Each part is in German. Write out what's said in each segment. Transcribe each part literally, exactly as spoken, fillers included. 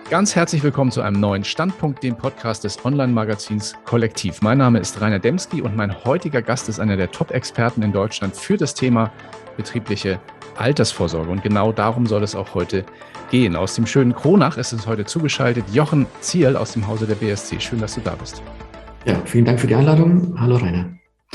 Ganz herzlich willkommen zu einem neuen Standpunkt, dem Podcast des Online-Magazins Kollektiv. Mein Name ist Rainer Demski und mein heutiger Gast ist einer der Top-Experten in Deutschland für das Thema betriebliche Altersvorsorge. Und genau darum soll es auch heute gehen. Aus dem schönen Kronach ist uns heute zugeschaltet Jochen Zierl aus dem Hause der B S C. Schön, dass du da bist. Ja, vielen Dank für die Einladung. Hallo Rainer.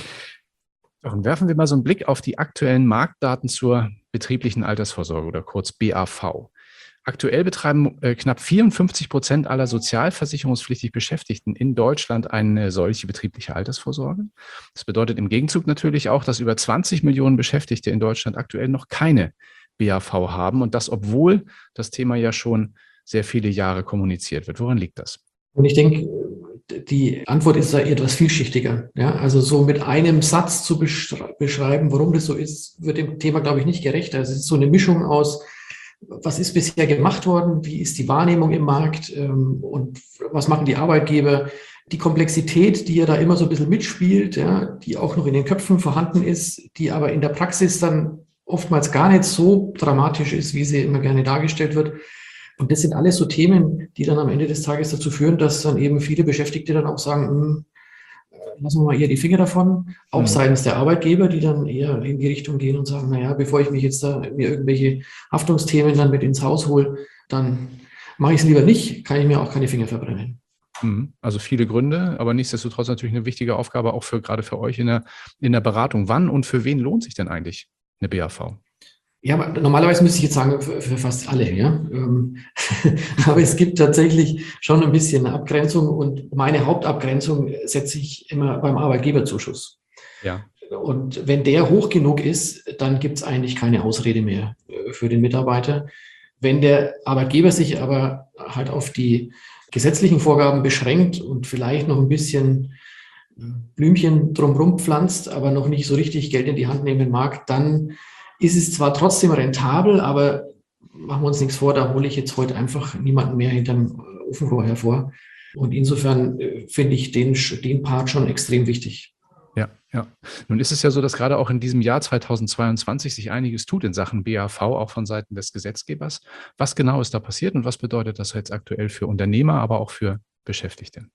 Jochen, werfen wir mal so einen Blick auf die aktuellen Marktdaten zur betrieblichen Altersvorsorge oder kurz B A V. Aktuell betreiben äh, knapp vierundfünfzig Prozent aller sozialversicherungspflichtig Beschäftigten in Deutschland eine solche betriebliche Altersvorsorge. Das bedeutet im Gegenzug natürlich auch, dass über zwanzig Millionen Beschäftigte in Deutschland aktuell noch keine B A V haben und das, obwohl das Thema ja schon sehr viele Jahre kommuniziert wird. Woran liegt das? Und ich denke, die Antwort ist da etwas vielschichtiger. Ja, also so mit einem Satz zu beschreiben, warum das so ist, wird dem Thema, glaube ich, nicht gerecht. Also es ist so eine Mischung aus, was ist bisher gemacht worden, wie ist die Wahrnehmung im Markt ähm, und was machen die Arbeitgeber. Die Komplexität, die ja da immer so ein bisschen mitspielt, ja, die auch noch in den Köpfen vorhanden ist, die aber in der Praxis dann oftmals gar nicht so dramatisch ist, wie sie immer gerne dargestellt wird. Und das sind alles so Themen, die dann am Ende des Tages dazu führen, dass dann eben viele Beschäftigte dann auch sagen, lassen wir mal eher die Finger davon, auch mhm. seitens der Arbeitgeber, die dann eher in die Richtung gehen und sagen, naja, bevor ich mich jetzt da mir irgendwelche Haftungsthemen dann mit ins Haus hole, dann mache ich es lieber nicht, kann ich mir auch keine Finger verbrennen. Also viele Gründe, aber nichtsdestotrotz natürlich eine wichtige Aufgabe auch für gerade für euch in der, in der Beratung. Wann und für wen lohnt sich denn eigentlich eine B A V? Ja, aber normalerweise müsste ich jetzt sagen, für, für fast alle, ja. Aber es gibt tatsächlich schon ein bisschen eine Abgrenzung und meine Hauptabgrenzung setze ich immer beim Arbeitgeberzuschuss. Ja. Und wenn der hoch genug ist, dann gibt es eigentlich keine Ausrede mehr für den Mitarbeiter. Wenn der Arbeitgeber sich aber halt auf die gesetzlichen Vorgaben beschränkt und vielleicht noch ein bisschen Blümchen drumherum pflanzt, aber noch nicht so richtig Geld in die Hand nehmen mag, dann ist es zwar trotzdem rentabel, aber machen wir uns nichts vor, da hole ich jetzt heute einfach niemanden mehr hinterm Ofenrohr hervor. Und insofern äh, finde ich den, den Part schon extrem wichtig. Ja, ja. Nun ist es ja so, dass gerade auch in diesem Jahr zweitausendzweiundzwanzig sich einiges tut in Sachen B A V, auch von Seiten des Gesetzgebers. Was genau ist da passiert und was bedeutet das jetzt aktuell für Unternehmer, aber auch für Beschäftigte?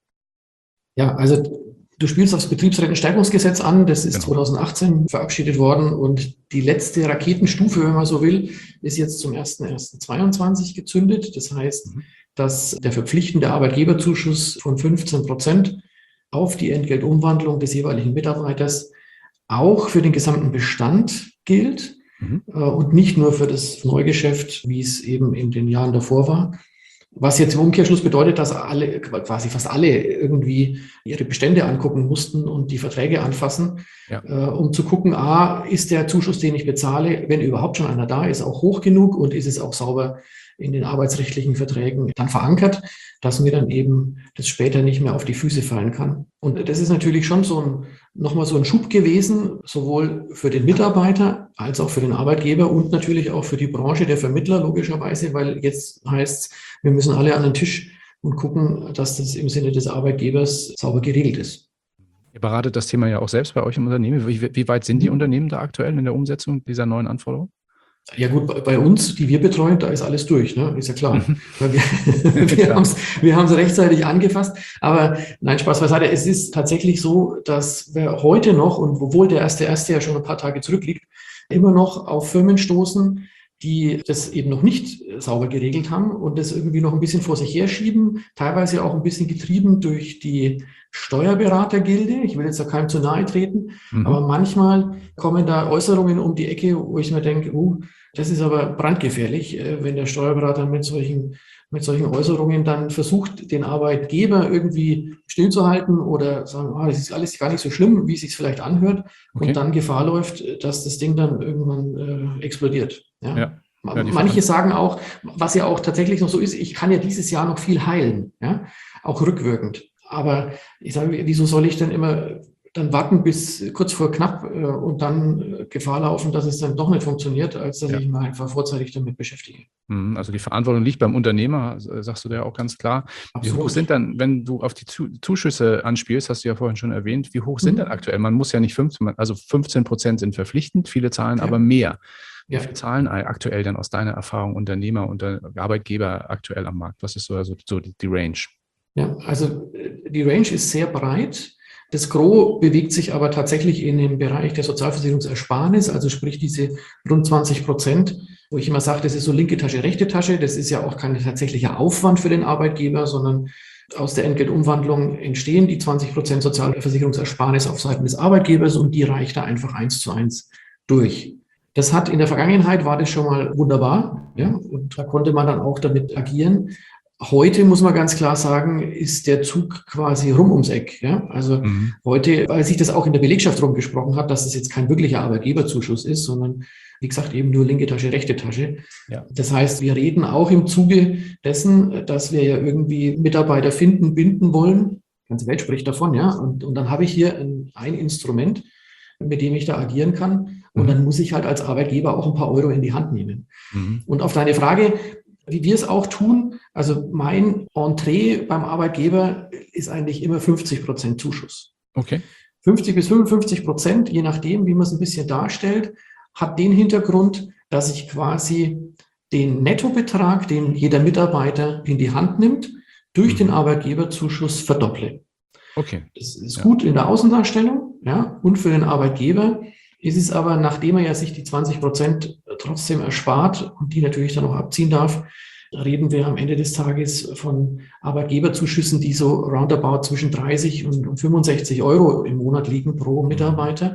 Ja, also du spielst aufs Betriebsrentenstärkungsgesetz an, das ist genau. zweitausendachtzehn verabschiedet worden und die letzte Raketenstufe, wenn man so will, ist jetzt zum ersten ersten zweiundzwanzig gezündet. Das heißt, mhm. dass der verpflichtende Arbeitgeberzuschuss von fünfzehn Prozent auf die Entgeltumwandlung des jeweiligen Mitarbeiters auch für den gesamten Bestand gilt mhm. und nicht nur für das Neugeschäft, wie es eben in den Jahren davor war. Was jetzt im Umkehrschluss bedeutet, dass alle, quasi fast alle irgendwie ihre Bestände angucken mussten und die Verträge anfassen, ja. äh, um zu gucken, a, ist der Zuschuss, den ich bezahle, wenn überhaupt schon einer da ist, auch hoch genug und ist es auch sauber in den arbeitsrechtlichen Verträgen dann verankert, dass mir dann eben das später nicht mehr auf die Füße fallen kann. Und das ist natürlich schon so ein, nochmal so ein Schub gewesen, sowohl für den Mitarbeiter als auch für den Arbeitgeber und natürlich auch für die Branche der Vermittler, logischerweise, weil jetzt heißt es, wir müssen alle an den Tisch und gucken, dass das im Sinne des Arbeitgebers sauber geregelt ist. Ihr beratet das Thema ja auch selbst bei euch im Unternehmen. Wie, wie weit sind die Unternehmen da aktuell in der Umsetzung dieser neuen Anforderungen? Ja gut, bei uns, die wir betreuen, da ist alles durch, ne? Ist ja klar. wir wir haben es wir haben's rechtzeitig angefasst, aber nein, Spaß beiseite. Es ist tatsächlich so, dass wir heute noch, und obwohl der erste erste ja schon ein paar Tage zurückliegt, immer noch auf Firmen stoßen, die das eben noch nicht sauber geregelt haben und das irgendwie noch ein bisschen vor sich herschieben, teilweise auch ein bisschen getrieben durch die Steuerberatergilde. Ich will jetzt da keinem zu nahe treten, mhm. aber manchmal kommen da Äußerungen um die Ecke, wo ich mir denke, uh, das ist aber brandgefährlich, wenn der Steuerberater mit solchen, mit solchen Äußerungen dann versucht, den Arbeitgeber irgendwie stillzuhalten oder sagen, ah, das ist alles gar nicht so schlimm, wie es sich vielleicht anhört, okay. und dann Gefahr läuft, dass das Ding dann irgendwann äh, explodiert. Ja? Ja. Ja, manche sagen auch, was ja auch tatsächlich noch so ist, ich kann ja dieses Jahr noch viel heilen, ja? Auch rückwirkend. Aber ich sage, wieso soll ich dann immer dann warten bis kurz vor knapp äh, und dann äh, Gefahr laufen, dass es dann doch nicht funktioniert, als dass ja. ich mich einfach vorzeitig damit beschäftige. Also die Verantwortung liegt beim Unternehmer, sagst du da auch ganz klar. Absolut. Wie hoch sind dann, wenn du auf die Zuschüsse anspielst, hast du ja vorhin schon erwähnt, wie hoch sind mhm. denn aktuell? Man muss ja nicht fünfzehn, also fünfzehn Prozent sind verpflichtend, viele zahlen ja. aber mehr. Wie Ja. viel zahlen aktuell dann aus deiner Erfahrung Unternehmer und Arbeitgeber aktuell am Markt? Was ist so also so die, die Range? Ja, also die Range ist sehr breit. Das Gros bewegt sich aber tatsächlich in dem Bereich der Sozialversicherungsersparnis, also sprich diese rund zwanzig Prozent, wo ich immer sage, das ist so linke Tasche, rechte Tasche. Das ist ja auch kein tatsächlicher Aufwand für den Arbeitgeber, sondern aus der Entgeltumwandlung entstehen die zwanzig Prozent Sozialversicherungsersparnis auf Seiten des Arbeitgebers und die reicht da einfach eins zu eins durch. Das hat in der Vergangenheit, war das schon mal wunderbar, ja, und da konnte man dann auch damit agieren. Heute muss man ganz klar sagen, ist der Zug quasi rum ums Eck. Ja? Also mhm. heute, weil sich das auch in der Belegschaft rumgesprochen hat, dass es jetzt kein wirklicher Arbeitgeberzuschuss ist, sondern wie gesagt eben nur linke Tasche, rechte Tasche. Ja. Das heißt, wir reden auch im Zuge dessen, dass wir ja irgendwie Mitarbeiter finden, binden wollen. Die ganze Welt spricht davon, ja. Und, und dann habe ich hier ein, ein Instrument, mit dem ich da agieren kann. Und mhm. dann muss ich halt als Arbeitgeber auch ein paar Euro in die Hand nehmen. Mhm. Und auf deine Frage, wie wir es auch tun, also mein Entree beim Arbeitgeber ist eigentlich immer fünfzig Prozent Zuschuss. Okay. fünfzig bis fünfundfünfzig Prozent, je nachdem, wie man es ein bisschen darstellt, hat den Hintergrund, dass ich quasi den Nettobetrag, den jeder Mitarbeiter in die Hand nimmt, durch mhm. den Arbeitgeberzuschuss verdopple. Okay. Das ist ja gut in der Außendarstellung, ja, und für den Arbeitgeber ist es aber, nachdem er ja sich die zwanzig Prozent trotzdem erspart und die natürlich dann auch abziehen darf, reden wir am Ende des Tages von Arbeitgeberzuschüssen, die so roundabout zwischen dreißig und fünfundsechzig Euro im Monat liegen pro Mitarbeiter.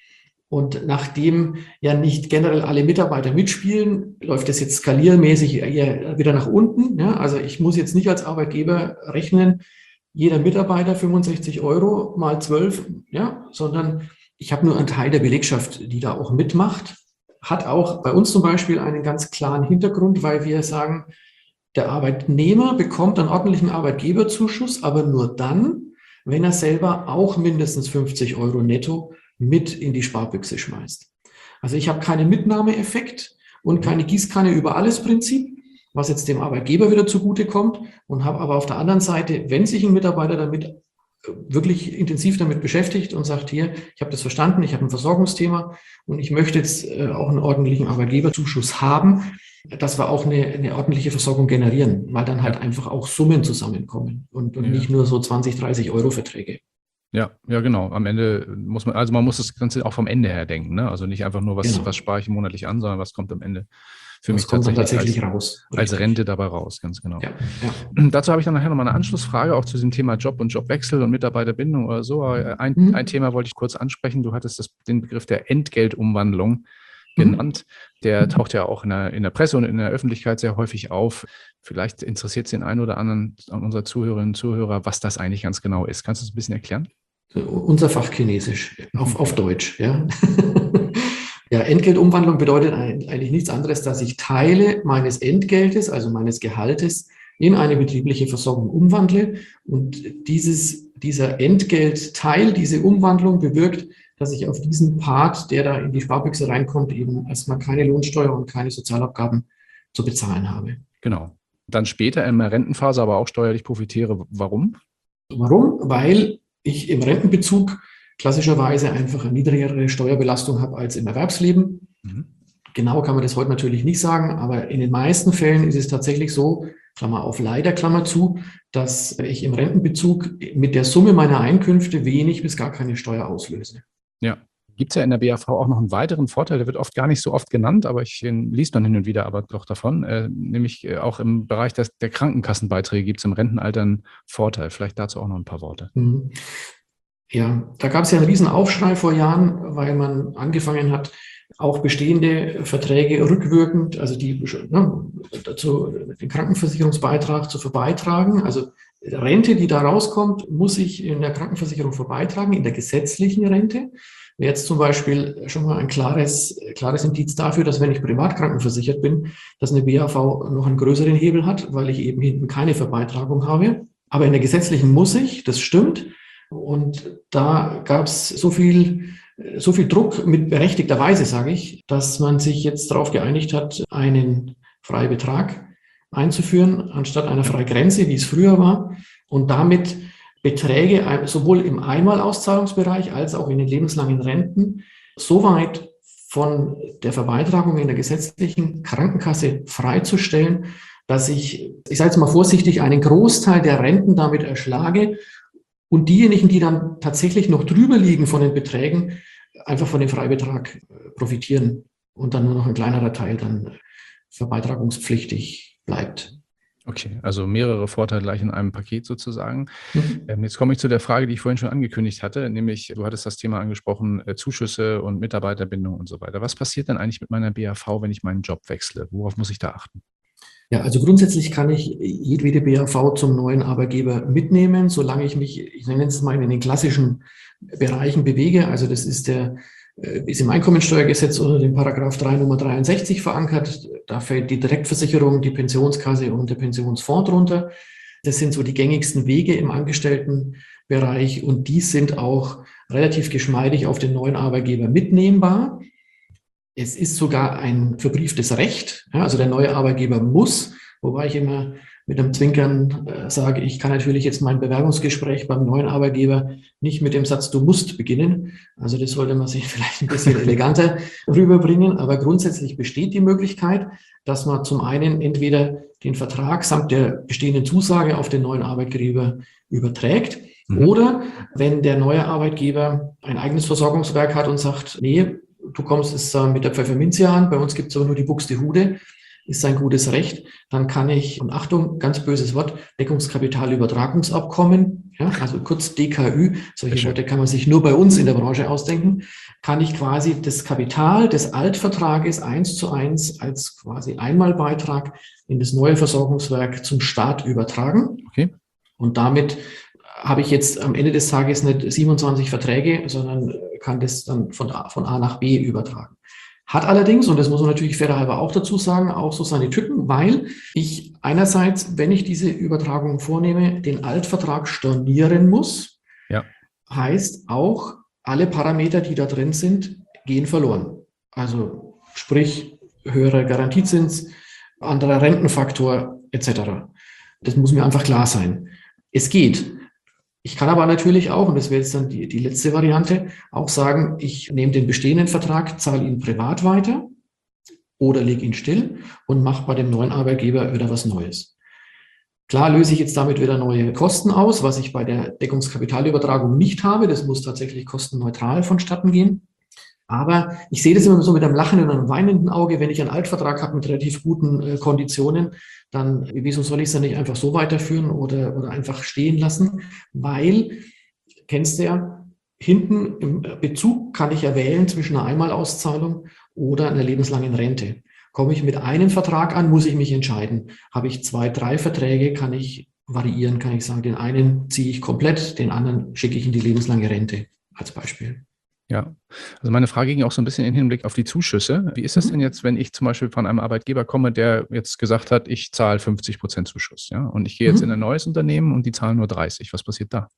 Und nachdem ja nicht generell alle Mitarbeiter mitspielen, läuft das jetzt skaliermäßig eher wieder nach unten. Ja, also ich muss jetzt nicht als Arbeitgeber rechnen, jeder Mitarbeiter fünfundsechzig Euro mal zwölf, ja, sondern ich habe nur einen Teil der Belegschaft, die da auch mitmacht. Hat auch bei uns zum Beispiel einen ganz klaren Hintergrund, weil wir sagen, der Arbeitnehmer bekommt einen ordentlichen Arbeitgeberzuschuss, aber nur dann, wenn er selber auch mindestens fünfzig Euro netto mit in die Sparbüchse schmeißt. Also ich habe keinen Mitnahmeeffekt und keine Gießkanne über alles Prinzip, was jetzt dem Arbeitgeber wieder zugutekommt, und habe aber auf der anderen Seite, wenn sich ein Mitarbeiter damit wirklich intensiv damit beschäftigt und sagt, hier, ich habe das verstanden, ich habe ein Versorgungsthema und ich möchte jetzt äh, auch einen ordentlichen Arbeitgeberzuschuss haben, dass wir auch eine, eine ordentliche Versorgung generieren, weil dann halt ja. einfach auch Summen zusammenkommen und, und ja. nicht nur so zwanzig, dreißig Euro Verträge. Ja, ja, genau. Am Ende muss man, also man muss das Ganze auch vom Ende her denken, ne? Also nicht einfach nur, was, genau. was spare ich monatlich an, sondern was kommt am Ende für das mich kommt tatsächlich, tatsächlich als, raus. als Rente dabei raus, ganz genau. Ja, ja. Dazu habe ich dann nachher nochmal eine Anschlussfrage, auch zu dem Thema Job und Jobwechsel und Mitarbeiterbindung oder so. Ein, mhm. ein Thema wollte ich kurz ansprechen. Du hattest das, den Begriff der Entgeltumwandlung genannt. Der taucht ja auch in der, in der Presse und in der Öffentlichkeit sehr häufig auf. Vielleicht interessiert es den einen oder anderen unserer Zuhörerinnen und Zuhörer, was das eigentlich ganz genau ist. Kannst du es ein bisschen erklären? Unser Fachchinesisch, auf, auf Deutsch, ja. Ja, Entgeltumwandlung bedeutet eigentlich nichts anderes, dass ich Teile meines Entgeltes, also meines Gehaltes, in eine betriebliche Versorgung umwandle. Und dieses, dieser Entgeltteil, diese Umwandlung bewirkt, dass ich auf diesen Part, der da in die Sparbüchse reinkommt, eben erstmal keine Lohnsteuer und keine Sozialabgaben zu bezahlen habe. Genau. Dann später in der Rentenphase aber auch steuerlich profitiere. Warum? Warum? Weil ich im Rentenbezug klassischerweise einfach eine niedrigere Steuerbelastung habe als im Erwerbsleben. Mhm. Genau kann man das heute natürlich nicht sagen, aber in den meisten Fällen ist es tatsächlich so, Klammer auf leider, Klammer zu, dass ich im Rentenbezug mit der Summe meiner Einkünfte wenig bis gar keine Steuer auslöse. Ja. Gibt es ja in der B A V auch noch einen weiteren Vorteil, der wird oft gar nicht so oft genannt, aber ich liest dann hin und wieder aber doch davon, äh, nämlich äh, auch im Bereich des, der Krankenkassenbeiträge gibt es im Rentenalter einen Vorteil. Vielleicht dazu auch noch ein paar Worte. Mhm. Ja, da gab es ja einen riesen Aufschrei vor Jahren, weil man angefangen hat, auch bestehende Verträge rückwirkend, also die ne, dazu den Krankenversicherungsbeitrag zu verbeitragen. Also Rente, die da rauskommt, muss ich in der Krankenversicherung verbeitragen, in der gesetzlichen Rente. Wäre jetzt zum Beispiel schon mal ein klares, klares Indiz dafür, dass wenn ich privat krankenversichert bin, dass eine B A V noch einen größeren Hebel hat, weil ich eben hinten keine Verbeitragung habe. Aber in der gesetzlichen muss ich, das stimmt. Und da gab es so viel, so viel Druck, mit berechtigterweise sage ich, dass man sich jetzt darauf geeinigt hat, einen Freibetrag einzuführen, anstatt einer Freigrenze, wie es früher war. Und damit Beträge sowohl im Einmalauszahlungsbereich als auch in den lebenslangen Renten so weit von der Verbeitragung in der gesetzlichen Krankenkasse freizustellen, dass ich, ich sage jetzt mal vorsichtig, einen Großteil der Renten damit erschlage und diejenigen, die dann tatsächlich noch drüber liegen von den Beträgen, einfach von dem Freibetrag profitieren und dann nur noch ein kleinerer Teil dann verbeitragungspflichtig bleibt. Okay, also mehrere Vorteile gleich in einem Paket sozusagen. Mhm. Ähm, jetzt komme ich zu der Frage, die ich vorhin schon angekündigt hatte, nämlich du hattest das Thema angesprochen, äh, Zuschüsse und Mitarbeiterbindung und so weiter. Was passiert denn eigentlich mit meiner B A V, wenn ich meinen Job wechsle? Worauf muss ich da achten? Ja, also grundsätzlich kann ich jedwede B A V zum neuen Arbeitgeber mitnehmen, solange ich mich, ich nenne es mal, in den klassischen Bereichen bewege. Also das ist der ist im Einkommensteuergesetz unter dem Paragraph drei Nummer dreiundsechzig verankert. Da fällt die Direktversicherung, die Pensionskasse und der Pensionsfonds drunter. Das sind so die gängigsten Wege im Angestelltenbereich und die sind auch relativ geschmeidig auf den neuen Arbeitgeber mitnehmbar. Es ist sogar ein verbrieftes Recht. Ja, also der neue Arbeitgeber muss, wobei ich immer mit einem Zwinkern äh, sage, ich kann natürlich jetzt mein Bewerbungsgespräch beim neuen Arbeitgeber nicht mit dem Satz, du musst beginnen. Also das sollte man sich vielleicht ein bisschen eleganter rüberbringen. Aber grundsätzlich besteht die Möglichkeit, dass man zum einen entweder den Vertrag samt der bestehenden Zusage auf den neuen Arbeitgeber überträgt. Mhm. Oder wenn der neue Arbeitgeber ein eigenes Versorgungswerk hat und sagt, nee, du kommst es äh, mit der Pfefferminzia an, bei uns gibt es aber nur die Buxtehude, ist sein gutes Recht, dann kann ich, und Achtung, ganz böses Wort, Deckungskapitalübertragungsabkommen, ja, also kurz D K Ü, solche Worte kann man sich nur bei uns in der Branche ausdenken, kann ich quasi das Kapital des Altvertrages eins zu eins als quasi Einmalbeitrag in das neue Versorgungswerk zum Staat übertragen. Okay. Und damit habe ich jetzt am Ende des Tages nicht siebenundzwanzig Verträge, sondern kann das dann von A, von A nach B übertragen. Hat allerdings, und das muss man natürlich fairerhalber auch dazu sagen, auch so seine Tücken, weil ich einerseits, wenn ich diese Übertragung vornehme, den Altvertrag stornieren muss. Ja. Heißt auch, alle Parameter, die da drin sind, gehen verloren. Also sprich, höherer Garantiezins, anderer Rentenfaktor et cetera. Das muss mir einfach klar sein. Es geht. Ich kann aber natürlich auch, und das wäre jetzt dann die, die letzte Variante, auch sagen, ich nehme den bestehenden Vertrag, zahle ihn privat weiter oder lege ihn still und mache bei dem neuen Arbeitgeber wieder was Neues. Klar löse ich jetzt damit wieder neue Kosten aus, was ich bei der Deckungskapitalübertragung nicht habe. Das muss tatsächlich kostenneutral vonstatten gehen. Aber ich sehe das immer so mit einem lachenden und einem weinenden Auge. Wenn ich einen Altvertrag habe mit relativ guten äh, Konditionen, dann wieso soll ich es dann nicht einfach so weiterführen oder, oder einfach stehen lassen? Weil, kennst du ja, hinten im Bezug kann ich ja wählen zwischen einer Einmalauszahlung oder einer lebenslangen Rente. Komme ich mit einem Vertrag an, muss ich mich entscheiden. Habe ich zwei, drei Verträge, kann ich variieren, kann ich sagen, den einen ziehe ich komplett, den anderen schicke ich in die lebenslange Rente als Beispiel. Ja, also meine Frage ging auch so ein bisschen im Hinblick auf die Zuschüsse. Wie ist das denn jetzt, wenn ich zum Beispiel von einem Arbeitgeber komme, der jetzt gesagt hat, ich zahle fünfzig Prozent Zuschuss, ja, und ich gehe jetzt mhm. in ein neues Unternehmen und die zahlen nur dreißig. Was passiert da?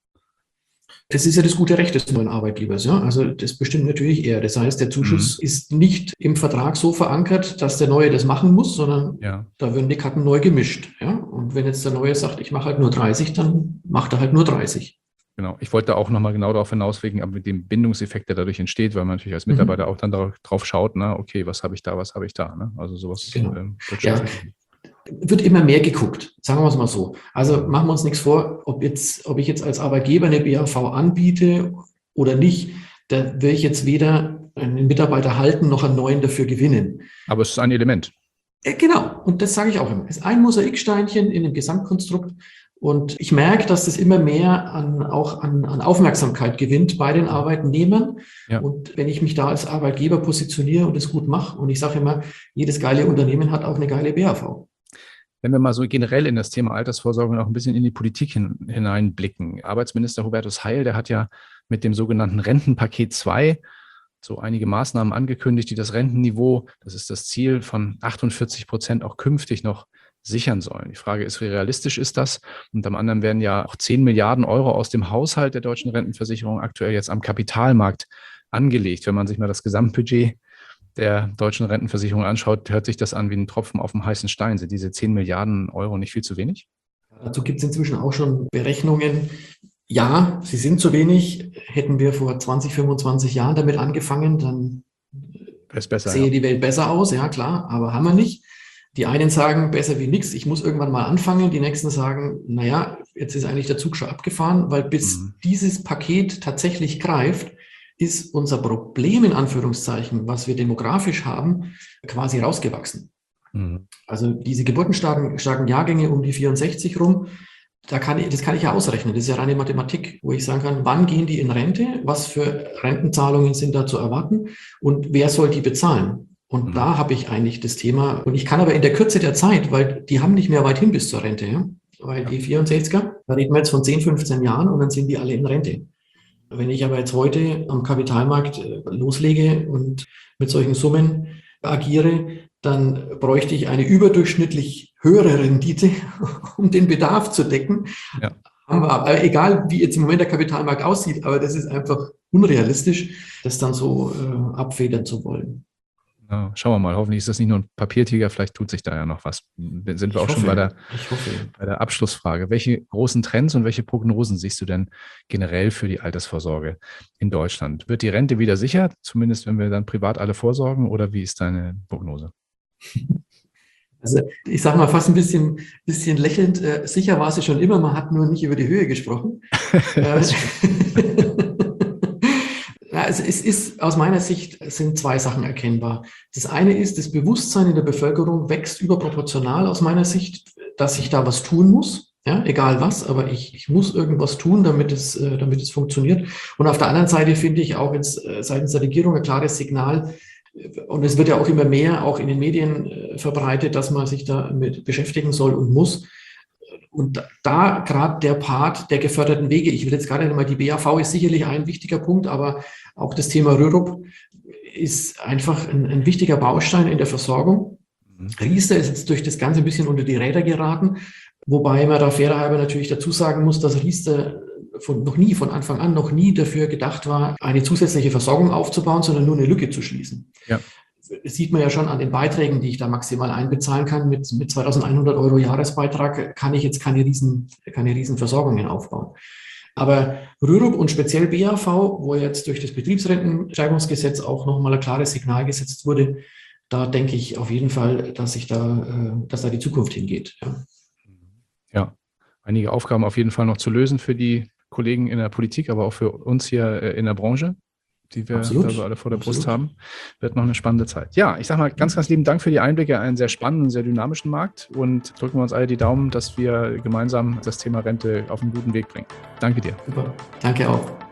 Das ist ja das gute Recht des neuen Arbeitgebers, ja. Also das bestimmt natürlich er. Das heißt, der Zuschuss mhm. ist nicht im Vertrag so verankert, dass der Neue das machen muss, sondern ja. da werden die Karten neu gemischt, ja. Und wenn jetzt der Neue sagt, ich mache halt nur dreißig, dann macht er halt nur dreißig. Genau. Ich wollte auch nochmal genau darauf hinauswegen, aber mit dem Bindungseffekt, der dadurch entsteht, weil man natürlich als Mitarbeiter mhm. auch dann drauf schaut, na, okay, was habe ich da, was habe ich da, ne? Also sowas genau. ähm, wird ja. Wird immer mehr geguckt, sagen wir es mal so. Also machen wir uns nichts vor, ob jetzt, ob ich jetzt als Arbeitgeber eine B A V anbiete oder nicht, da will ich jetzt weder einen Mitarbeiter halten, noch einen neuen dafür gewinnen. Aber es ist ein Element. Äh, genau, und das sage ich auch immer. Es ist ein Mosaiksteinchen in dem Gesamtkonstrukt. Und ich merke, dass das immer mehr an, auch an, an Aufmerksamkeit gewinnt bei den Arbeitnehmern. Ja. Und wenn ich mich da als Arbeitgeber positioniere und es gut mache, und ich sage immer, jedes geile Unternehmen hat auch eine geile B A V. Wenn wir mal so generell in das Thema Altersvorsorge noch ein bisschen in die Politik hin, hineinblicken. Arbeitsminister Hubertus Heil, der hat ja mit dem sogenannten Rentenpaket zwei so einige Maßnahmen angekündigt, die das Rentenniveau, das ist das Ziel, von achtundvierzig Prozent auch künftig noch sichern sollen. Die Frage ist, wie realistisch ist das? Und am anderen werden ja auch zehn Milliarden Euro aus dem Haushalt der deutschen Rentenversicherung aktuell jetzt am Kapitalmarkt angelegt. Wenn man sich mal das Gesamtbudget der deutschen Rentenversicherung anschaut, hört sich das an wie ein Tropfen auf dem heißen Stein. Sind diese zehn Milliarden Euro nicht viel zu wenig? Dazu gibt es inzwischen auch schon Berechnungen. Ja, sie sind zu wenig. Hätten wir vor zwanzig, fünfundzwanzig Jahren damit angefangen, dann ist besser, sehe ja. die Welt besser aus, ja klar, aber haben wir nicht. Die einen sagen, besser wie nichts, ich muss irgendwann mal anfangen. Die nächsten sagen, naja, jetzt ist eigentlich der Zug schon abgefahren, weil bis Mhm. dieses Paket tatsächlich greift, ist unser Problem in Anführungszeichen, was wir demografisch haben, quasi rausgewachsen. Mhm. Also diese geburtenstarken starken Jahrgänge um die vierundsechzig rum, da kann ich, das kann ich ja ausrechnen. Das ist ja reine Mathematik, wo ich sagen kann, wann gehen die in Rente, was für Rentenzahlungen sind da zu erwarten und wer soll die bezahlen? Und Mhm. da habe ich eigentlich das Thema. Und ich kann aber in der Kürze der Zeit, weil die haben nicht mehr weit hin bis zur Rente, ja? Weil Ja. die vierundsechziger, da reden wir jetzt von zehn, fünfzehn Jahren und dann sind die alle in Rente. Wenn ich aber jetzt heute am Kapitalmarkt loslege und mit solchen Summen agiere, dann bräuchte ich eine überdurchschnittlich höhere Rendite, um den Bedarf zu decken. Ja. Aber egal, wie jetzt im Moment der Kapitalmarkt aussieht, aber das ist einfach unrealistisch, das dann so äh, abfedern zu wollen. Ja, schauen wir mal. Hoffentlich ist das nicht nur ein Papiertiger. Vielleicht tut sich da ja noch was. Dann sind wir Ich auch schon hoffe, bei der, ich hoffe. bei der Abschlussfrage. Welche großen Trends und welche Prognosen siehst du denn generell für die Altersvorsorge in Deutschland? Wird die Rente wieder sicher, zumindest wenn wir dann privat alle vorsorgen, oder wie ist deine Prognose? Also ich sage mal fast ein bisschen, bisschen lächelnd, äh, sicher war sie schon immer, man hat nur nicht über die Höhe gesprochen. äh, Also es ist aus meiner Sicht sind zwei Sachen erkennbar. Das eine ist, das Bewusstsein in der Bevölkerung wächst überproportional aus meiner Sicht, dass ich da was tun muss. Ja, egal was, aber ich, ich muss irgendwas tun, damit es, äh, damit es funktioniert. Und auf der anderen Seite finde ich auch jetzt äh, seitens der Regierung ein klares Signal, und es wird ja auch immer mehr auch in den Medien äh, verbreitet, dass man sich damit beschäftigen soll und muss. Und da gerade der Part der geförderten Wege, ich will jetzt gerade einmal, die B A V ist sicherlich ein wichtiger Punkt, aber auch das Thema Rürup ist einfach ein, ein wichtiger Baustein in der Versorgung. Mhm. Riester ist jetzt durch das Ganze ein bisschen unter die Räder geraten, wobei man da fairerhalber natürlich dazu sagen muss, dass Riester von, noch nie, von Anfang an noch nie dafür gedacht war, eine zusätzliche Versorgung aufzubauen, sondern nur eine Lücke zu schließen. Ja. Das sieht man ja schon an den Beiträgen, die ich da maximal einbezahlen kann. Mit, mit zweitausendeinhundert Euro Jahresbeitrag kann ich jetzt keine riesen, keine riesen Versorgungen aufbauen. Aber Rürup und speziell B A V, wo jetzt durch das Betriebsrentensteigerungsgesetz auch nochmal ein klares Signal gesetzt wurde, da denke ich auf jeden Fall, dass sich da, dass da die Zukunft hingeht. Ja. Ja, einige Aufgaben auf jeden Fall noch zu lösen für die Kollegen in der Politik, aber auch für uns hier in der Branche, die wir Absolut. da so alle vor der Absolut. Brust haben. Wird noch eine spannende Zeit. Ja, ich sage mal ganz, ganz lieben Dank für die Einblicke in einen sehr spannenden, sehr dynamischen Markt und drücken wir uns alle die Daumen, dass wir gemeinsam das Thema Rente auf einen guten Weg bringen. Danke dir. Super. Danke auch.